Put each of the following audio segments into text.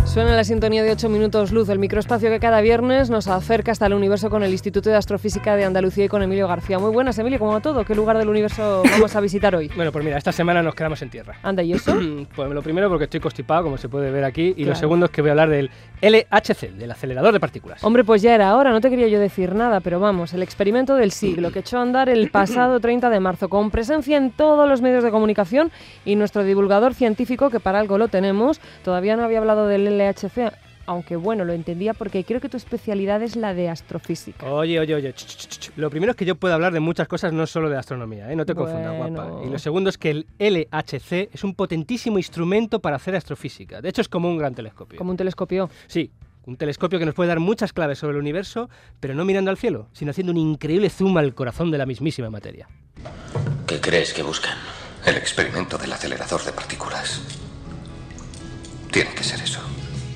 Suena la sintonía de 8 minutos luz, el microespacio que cada viernes nos acerca hasta el universo con el Instituto de Astrofísica de Andalucía y con Emilio García. Muy buenas, Emilio, ¿cómo va todo? ¿Qué lugar del universo vamos a visitar hoy? Bueno, pues mira, esta semana nos quedamos en tierra. Anda, ¿y eso? Pues lo primero porque estoy constipado, como se puede ver aquí, y Claro. Lo segundo es que voy a hablar del LHC, del acelerador de partículas. Hombre, pues ya era hora, no te quería yo decir nada, pero vamos, el experimento del siglo que echó a andar el pasado 30 de marzo, con presencia en todos los medios de comunicación, y nuestro divulgador científico, que para algo lo tenemos, todavía no había hablado del LHC, aunque bueno, lo entendía porque creo que tu especialidad es la de astrofísica. Oye. Lo primero es que yo puedo hablar de muchas cosas, no solo de astronomía, ¿eh? No te confundas, guapa. Y lo segundo es que el LHC es un potentísimo instrumento para hacer astrofísica. De hecho, es como un gran telescopio. Como un telescopio. Sí, un telescopio que nos puede dar muchas claves sobre el universo, pero no mirando al cielo, sino haciendo un increíble zoom al corazón de la mismísima materia. ¿Qué crees que buscan? El experimento del acelerador de partículas. Tiene que ser eso.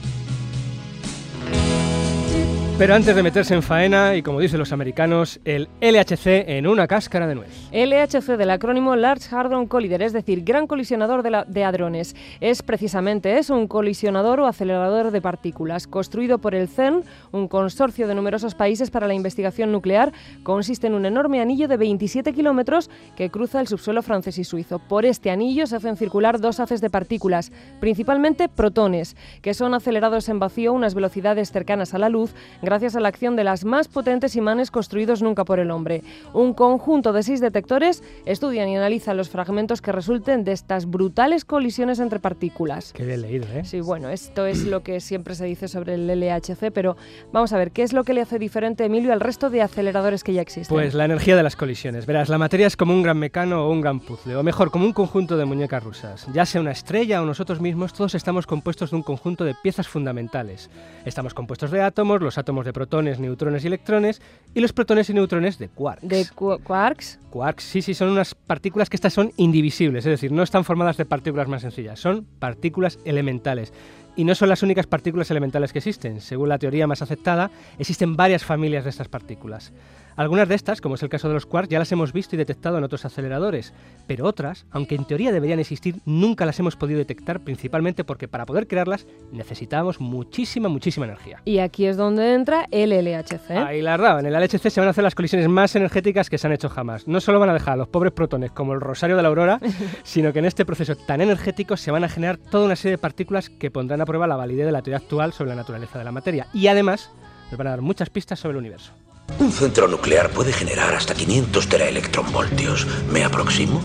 Pero antes de meterse en faena, y como dicen los americanos, el LHC en una cáscara de nuez. LHC, del acrónimo Large Hadron Collider, es decir, Gran Colisionador de Hadrones. Es precisamente eso, un colisionador o acelerador de partículas. Construido por el CERN, un consorcio de numerosos países para la investigación nuclear, consiste en un enorme anillo de 27 kilómetros que cruza el subsuelo francés y suizo. Por este anillo se hacen circular dos haces de partículas, principalmente protones, que son acelerados en vacío a unas velocidades cercanas a la luz, gracias a la acción de las más potentes imanes construidos nunca por el hombre. Un conjunto de 6 detectores estudian y analizan los fragmentos que resulten de estas brutales colisiones entre partículas. Qué bien leído, ¿eh? Sí, bueno, esto es lo que siempre se dice sobre el LHC, pero vamos a ver, ¿qué es lo que le hace diferente, Emilio, al resto de aceleradores que ya existen? Pues la energía de las colisiones. Verás, la materia es como un gran mecano o un gran puzzle, o mejor, como un conjunto de muñecas rusas. Ya sea una estrella o nosotros mismos, todos estamos compuestos de un conjunto de piezas fundamentales. Estamos compuestos de átomos, los átomos de protones, neutrones y electrones, y los protones y neutrones de quarks. ¿De quarks? Quarks, sí, son unas partículas que estas son indivisibles, es decir, no están formadas de partículas más sencillas, son partículas elementales. Y no son las únicas partículas elementales que existen. Según la teoría más aceptada, existen varias familias de estas partículas. Algunas de estas, como es el caso de los quarks, ya las hemos visto y detectado en otros aceleradores, pero otras, aunque en teoría deberían existir, nunca las hemos podido detectar, principalmente porque para poder crearlas necesitábamos muchísima energía. Y aquí es donde entra el LHC. Ahí la has dado. En el LHC se van a hacer las colisiones más energéticas que se han hecho jamás. No solo van a dejar a los pobres protones como el rosario de la aurora, sino que en este proceso tan energético se van a generar toda una serie de partículas que pondrán a prueba la validez de la teoría actual sobre la naturaleza de la materia. Y además nos van a dar muchas pistas sobre el universo. Un centro nuclear puede generar hasta 500 teraelectronvoltios. ¿Me aproximo?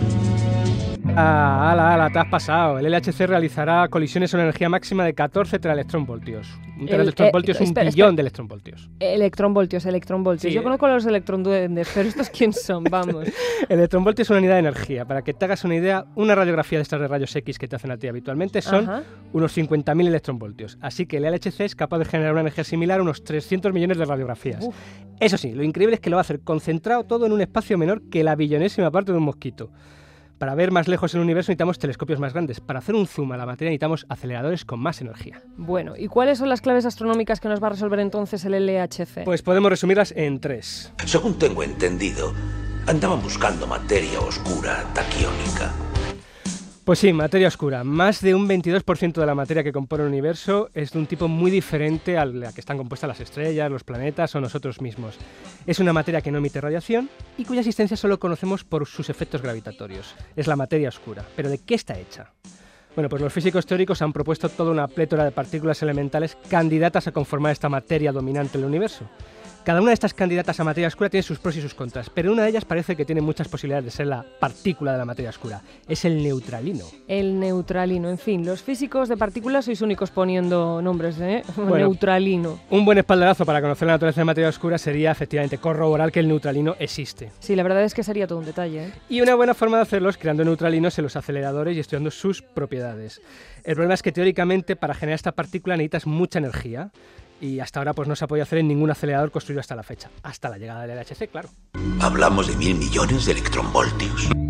Ala, te has pasado. El LHC realizará colisiones con una energía máxima de 14 teraelectronvoltios. Un teraelectronvoltio es un billón de electronvoltios. Electronvoltios. Sí, yo conozco a los electronduendes, pero ¿estos quién son? Vamos. El electronvoltio es una unidad de energía. Para que te hagas una idea, una radiografía de estas de rayos X que te hacen a ti habitualmente son unos 50.000 electronvoltios. Así que el LHC es capaz de generar una energía similar a unos 300 millones de radiografías. Uf. Eso sí, lo increíble es que lo va a hacer concentrado todo en un espacio menor que la billonésima parte de un mosquito. Para ver más lejos el universo necesitamos telescopios más grandes. Para hacer un zoom a la materia necesitamos aceleradores con más energía. Bueno, ¿y cuáles son las claves astronómicas que nos va a resolver entonces el LHC? Pues podemos resumirlas en 3. Según tengo entendido, andaban buscando materia oscura taquiónica. Pues sí, materia oscura. Más de un 22% de la materia que compone el universo es de un tipo muy diferente a la que están compuestas las estrellas, los planetas o nosotros mismos. Es una materia que no emite radiación y cuya existencia solo conocemos por sus efectos gravitatorios. Es la materia oscura. ¿Pero de qué está hecha? Bueno, pues los físicos teóricos han propuesto toda una plétora de partículas elementales candidatas a conformar esta materia dominante del universo. Cada una de estas candidatas a materia oscura tiene sus pros y sus contras, pero una de ellas parece que tiene muchas posibilidades de ser la partícula de la materia oscura. Es el neutralino. El neutralino, en fin, los físicos de partículas sois únicos poniendo nombres, ¿eh? Bueno, neutralino. Un buen espaldarazo para conocer la naturaleza de la materia oscura sería efectivamente corroborar que el neutralino existe. Sí, la verdad es que sería todo un detalle, ¿eh? Y una buena forma de hacerlo es creando neutralinos en los aceleradores y estudiando sus propiedades. El problema es que teóricamente para generar esta partícula necesitas mucha energía. Y hasta ahora pues no se ha podido hacer en ningún acelerador construido hasta la fecha. Hasta la llegada del LHC, claro. ¿Hablamos de 1.000 millones de electronvoltios?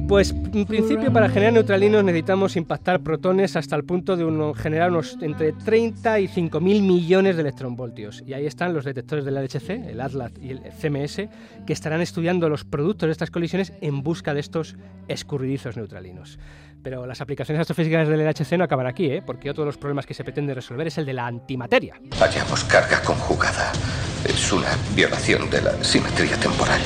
Pues en principio para generar neutralinos necesitamos impactar protones hasta el punto de generar unos entre 30 y 5.000 millones de electronvoltios. Y ahí están los detectores del LHC, el ATLAS y el CMS, que estarán estudiando los productos de estas colisiones en busca de estos escurridizos neutralinos. Pero las aplicaciones astrofísicas del LHC no acaban aquí, porque otro de los problemas que se pretende resolver es el de la antimateria. Hallamos carga conjugada. Es una violación de la simetría temporal.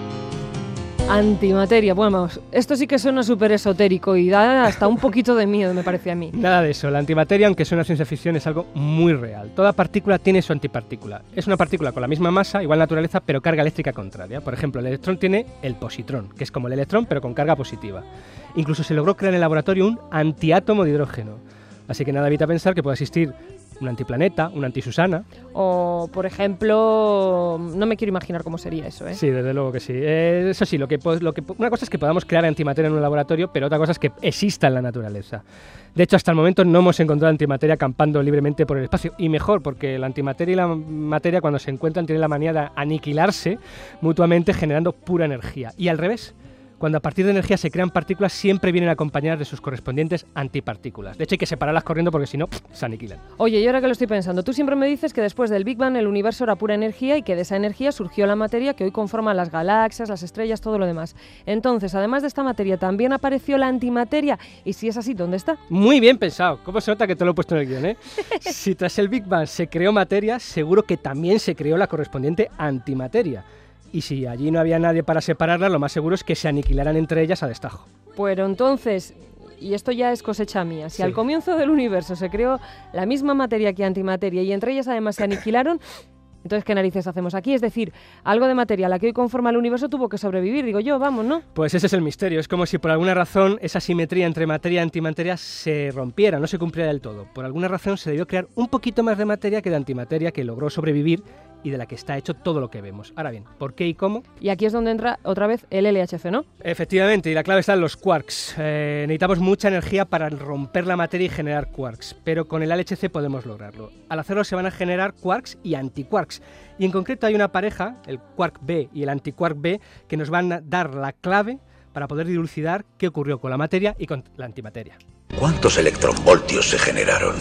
Antimateria, bueno, vamos, esto sí que suena súper esotérico y da hasta un poquito de miedo, me parece a mí. Nada de eso, la antimateria, aunque suena ciencia ficción, es algo muy real. Toda partícula tiene su antipartícula. Es una partícula con la misma masa, igual naturaleza, pero carga eléctrica contraria. Por ejemplo, el electrón tiene el positrón, que es como el electrón, pero con carga positiva. Incluso se logró crear en el laboratorio un antiátomo de hidrógeno. Así que nada evita pensar que pueda existir un antiplaneta, una antisusana. O, por ejemplo, no me quiero imaginar cómo sería eso, ¿eh? Sí, desde luego que sí. Eso sí, una cosa es que podamos crear antimateria en un laboratorio, pero otra cosa es que exista en la naturaleza. De hecho, hasta el momento no hemos encontrado antimateria campando libremente por el espacio. Y mejor, porque la antimateria y la materia, cuando se encuentran, tienen la manía de aniquilarse mutuamente, generando pura energía. Y al revés. Cuando a partir de energía se crean partículas, siempre vienen acompañadas de sus correspondientes antipartículas. De hecho, hay que separarlas corriendo porque si no, se aniquilan. Oye, y ahora que lo estoy pensando, tú siempre me dices que después del Big Bang el universo era pura energía y que de esa energía surgió la materia que hoy conforma las galaxias, las estrellas, todo lo demás. Entonces, además de esta materia, ¿también apareció la antimateria? Y si es así, ¿dónde está? Muy bien pensado. ¿Cómo se nota que te lo he puesto en el guión, eh? Si tras el Big Bang se creó materia, seguro que también se creó la correspondiente antimateria. Y si allí no había nadie para separarlas, lo más seguro es que se aniquilaran entre ellas a destajo. Pero entonces, y esto ya es cosecha mía, si al comienzo del universo se creó la misma materia que antimateria y entre ellas además se aniquilaron, entonces ¿qué narices hacemos aquí? Es decir, algo de materia, la que hoy conforma el universo, tuvo que sobrevivir, digo yo, vamos, ¿no? Pues ese es el misterio. Es como si por alguna razón esa simetría entre materia y antimateria se rompiera, no se cumpliera del todo. Por alguna razón se debió crear un poquito más de materia que de antimateria, que logró sobrevivir y de la que está hecho todo lo que vemos. Ahora bien, ¿por qué y cómo? Y aquí es donde entra otra vez el LHC, ¿no? Efectivamente, y la clave está en los quarks. Necesitamos mucha energía para romper la materia y generar quarks, pero con el LHC podemos lograrlo. Al hacerlo se van a generar quarks y antiquarks. Y en concreto hay una pareja, el quark B y el antiquark B, que nos van a dar la clave para poder dilucidar qué ocurrió con la materia y con la antimateria. ¿Cuántos electronvoltios se generaron?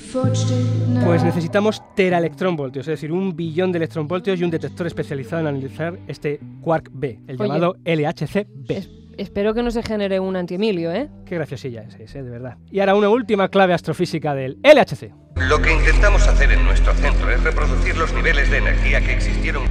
Pues necesitamos teraelectronvoltios, es decir, 1 billón de electronvoltios y un detector especializado en analizar este quark B, el llamado LHC-B. Espero que no se genere un antiemilio, ¿eh? Qué graciosilla es, de verdad. Y ahora una última clave astrofísica del LHC. Lo que intentamos hacer en nuestro centro es reproducir los niveles de energía que existieron.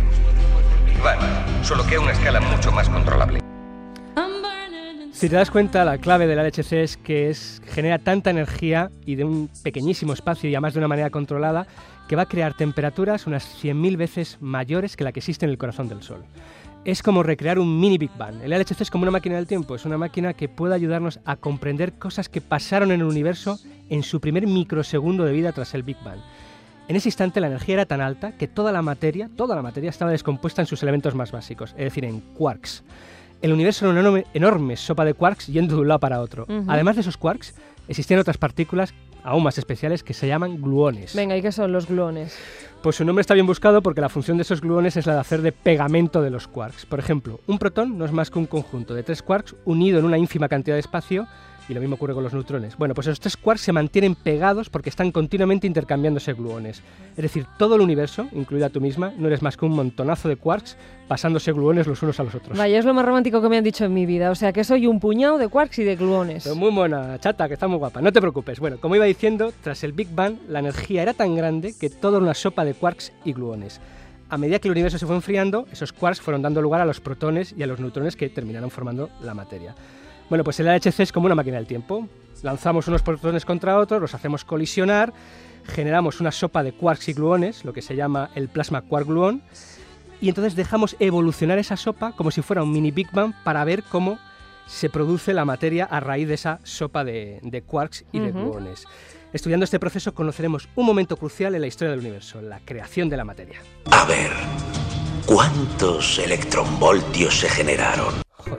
Solo que a una escala mucho más controlable. Si te das cuenta, la clave del LHC es que genera tanta energía y de un pequeñísimo espacio y además de una manera controlada que va a crear temperaturas unas 100.000 veces mayores que la que existe en el corazón del Sol. Es como recrear un mini Big Bang. El LHC es como una máquina del tiempo, es una máquina que puede ayudarnos a comprender cosas que pasaron en el universo en su primer microsegundo de vida tras el Big Bang. En ese instante la energía era tan alta que toda la materia estaba descompuesta en sus elementos más básicos, es decir, en quarks. El universo era una enorme sopa de quarks yendo de un lado para otro. Además de esos quarks, existían otras partículas aún más especiales que se llaman gluones. Venga, ¿y qué son los gluones? Pues su nombre está bien buscado porque la función de esos gluones es la de hacer de pegamento de los quarks. Por ejemplo, un protón no es más que un conjunto de 3 quarks unido en una ínfima cantidad de espacio. Y lo mismo ocurre con los neutrones. Bueno, pues esos 3 quarks se mantienen pegados porque están continuamente intercambiándose gluones. Es decir, todo el universo, incluida tú misma, no eres más que un montonazo de quarks pasándose gluones los unos a los otros. Vaya, es lo más romántico que me han dicho en mi vida. O sea, que soy un puñado de quarks y de gluones. Pero muy mona, chata, que está muy guapa. No te preocupes. Bueno, como iba diciendo, tras el Big Bang, la energía era tan grande que todo era una sopa de quarks y gluones. A medida que el universo se fue enfriando, esos quarks fueron dando lugar a los protones y a los neutrones que terminaron formando la materia. Bueno, pues el LHC es como una máquina del tiempo. Lanzamos unos protones contra otros, los hacemos colisionar, generamos una sopa de quarks y gluones, lo que se llama el plasma quark-gluón, y entonces dejamos evolucionar esa sopa como si fuera un mini Big Bang para ver cómo se produce la materia a raíz de esa sopa de quarks y de gluones. Estudiando este proceso conoceremos un momento crucial en la historia del universo, la creación de la materia. A ver, ¿cuántos electronvoltios se generaron? Joder,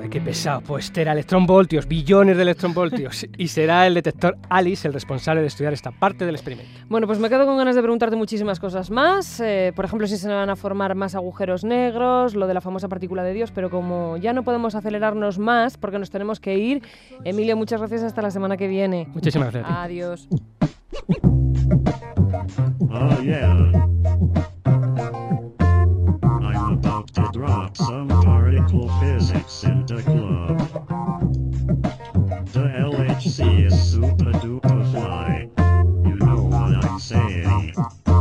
qué pesado. Pues teraelectronvoltios, billones de electronvoltios. Y será el detector ALICE el responsable de estudiar esta parte del experimento. Bueno, pues me quedo con ganas de preguntarte muchísimas cosas más. Por ejemplo, si se van a formar más agujeros negros, lo de la famosa partícula de Dios, pero como ya no podemos acelerarnos más porque nos tenemos que ir, Emilio, muchas gracias, hasta la semana que viene. Muchísimas gracias. Adiós. Oh yeah. I'm about to drop some particle physics in the club. The LHC is super duper fly. You know what I'm saying.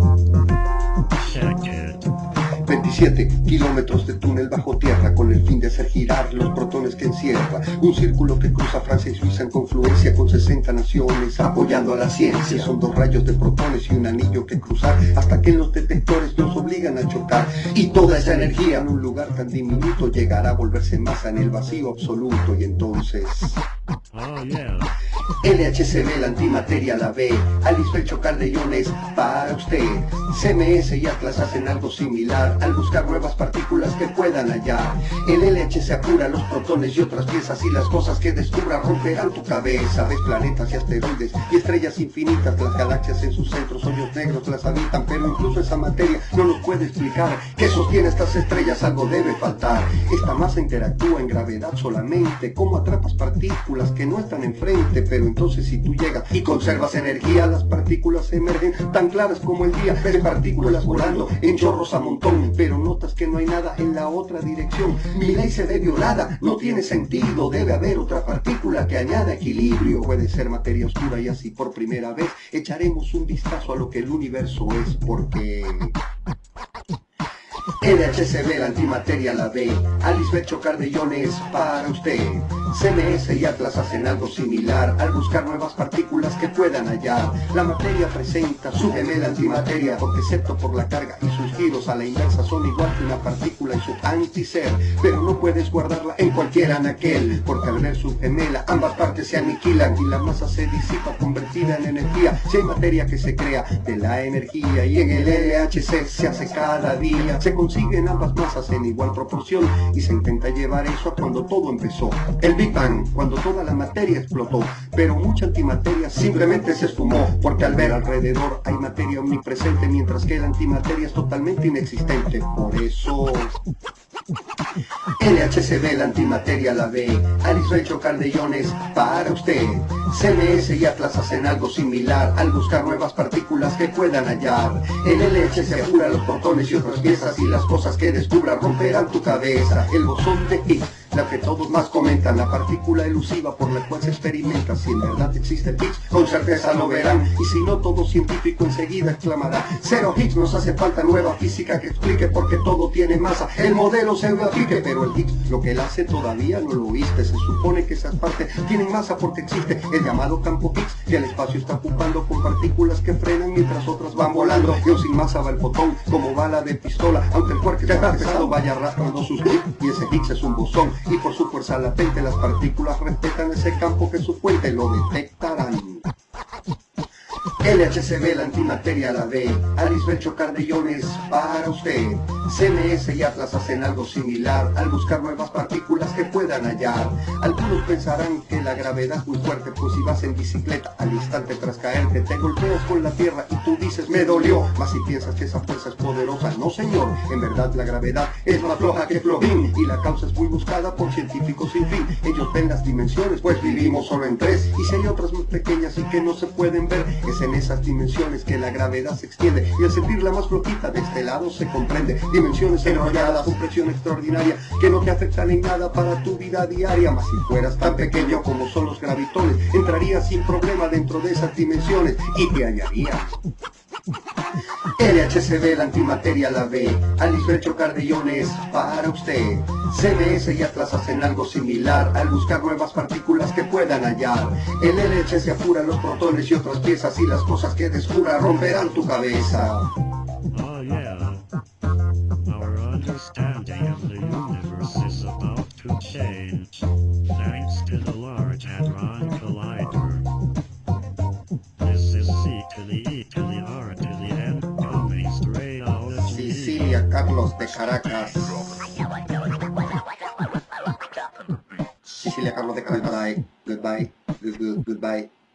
Check it. 27 kilómetros de túnel bajo tierra con el fin de hacer girar los protones que encierra un círculo que cruza Francia y Suiza en confluencia con 60 naciones apoyando a la ciencia. Son 2 rayos de protones y un anillo que cruzar hasta que en los detectores nos obligan a chocar, y toda esa energía en un lugar tan diminuto llegará a volverse masa en el vacío absoluto. Y entonces Oh yeah. LHCb, la antimateria la ve, Alice el chocar de iones para usted. CMS y Atlas hacen algo similar al buscar nuevas partículas que puedan hallar. El LHC apura los protones y otras piezas, y las cosas que descubra romperán tu cabeza. Ves planetas y asteroides y estrellas infinitas, las galaxias en sus centros, hoyos negros las habitan, pero incluso esa materia no nos puede explicar qué sostiene estas estrellas. Algo debe faltar. Esta masa interactúa en gravedad solamente. ¿Cómo atrapas partículas que no están enfrente? Pero entonces si tú llegas y conservas energía, las partículas emergen tan claras como el día. Ves partículas volando en chorros a montón, pero notas que no hay nada en la otra dirección. Mi ley se ve violada, no tiene sentido. Debe haber otra partícula que añada equilibrio. Puede ser materia oscura, y así por primera vez echaremos un vistazo a lo que el universo es, porque LHCb, la antimateria la ve, Alice ve chocar de iones para usted. CMS y Atlas hacen algo similar al buscar nuevas partículas que puedan hallar. La materia presenta su gemela antimateria, porque excepto por la carga y sus giros a la inversa son igual que una partícula y su antiser. Pero no puedes guardarla en cualquier anaquel, porque al ver su gemela ambas partes se aniquilan y la masa se disipa convertida en energía. Si hay materia que se crea de la energía, y en el LHC se hace cada día, se consiguen ambas masas en igual proporción y se intenta llevar eso a cuando todo empezó. El Big Bang, cuando toda la materia explotó, pero mucha antimateria simplemente se esfumó, porque al ver alrededor hay materia omnipresente, mientras que la antimateria es totalmente inexistente. Por eso LHCb, la antimateria la ve, Alice ve chocar de iones para usted. CMS y Atlas hacen algo similar al buscar nuevas partículas que puedan hallar. El LHC apura los protones y otras piezas, y las cosas que descubra romperán tu cabeza. El bosón de Higgs, la que todos más comentan, la partícula elusiva por la cual se experimenta. Si en verdad existe Higgs, con certeza lo verán, y si no, todo científico enseguida exclamará: cero Higgs, nos hace falta nueva física que explique por qué todo tiene masa. El modelo se aplique, pero el Higgs, lo que él hace todavía no lo oíste. Se supone que esas partes tienen masa porque existe el llamado campo Higgs, que el espacio está ocupando con partículas que frenan mientras otras van volando. Yo sin masa va el fotón como bala de pistola, aunque el cuerpo está pesado vaya arrastrando sus Higgs, y ese Higgs es un bosón, y por su fuerza latente las partículas respetan ese campo que su fuente lo detectarán. LHCb, la antimateria la ve, Alice ve chocar de iones para usted. CMS y Atlas hacen algo similar al buscar nuevas partículas que puedan hallar. Algunos pensarán que la gravedad es muy fuerte, pues si vas en bicicleta al instante tras caerte te golpeas con la tierra y tú dices me dolió. Mas si piensas que esa fuerza es poderosa, no señor, en verdad la gravedad es más floja que flojín, y la causa es muy buscada por científicos sin fin. Ellos ven las dimensiones, pues vivimos solo en 3, y si hay otras más pequeñas y que no se pueden ver, es en esas dimensiones que la gravedad se extiende, y al sentirla más flojita de este lado se comprende. Dimensiones enrolladas con presión extraordinaria que no te afectan en nada para tu vida diaria. Mas si fueras tan pequeño como son los gravitones, entrarías sin problema dentro de esas dimensiones y te hallarías. LHCb, la antimateria la ve, Alice ve chocar de iones para usted. CMS y Atlas hacen algo similar al buscar nuevas partículas que puedan hallar. El LHC apura los protones y otras piezas, y las cosas que descubra romperán tu cabeza. Oh yeah. Our understanding of the universe is about to change, thanks to the Large Hadron Collider. This is C to the E to the R to the N, coming straight out of Sicilia, Carlos de Caracas. Cecilia Carlos de Canadá. Goodbye. Goodbye.